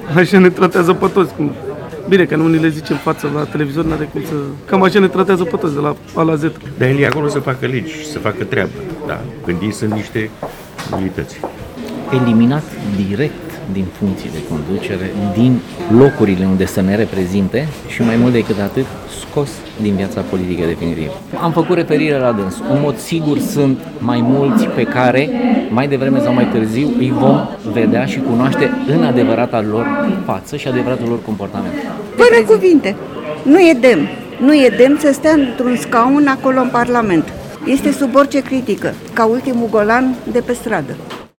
Așa ne tratează pe toți. Bine, că nu ni le zicem față la televizor, n-are cum să... Cam așa ne tratează pe toți, de la A la Z. Dar el e acolo să facă legi, să facă treabă, da? Când ei sunt niște unități. Eliminat direct din funcții de conducere, din locurile unde să ne reprezinte și mai mult decât atât, scos din viața politică definitiv. Am făcut referire la dâns. În mod sigur sunt mai mulți pe care, mai devreme sau mai târziu, îi vom vedea și cunoaște în adevărata lor față și adevăratul lor comportament. Fără cuvinte. Nu e demn să stea într-un scaun acolo în Parlament. Este sub orice critică, ca ultimul golan de pe stradă.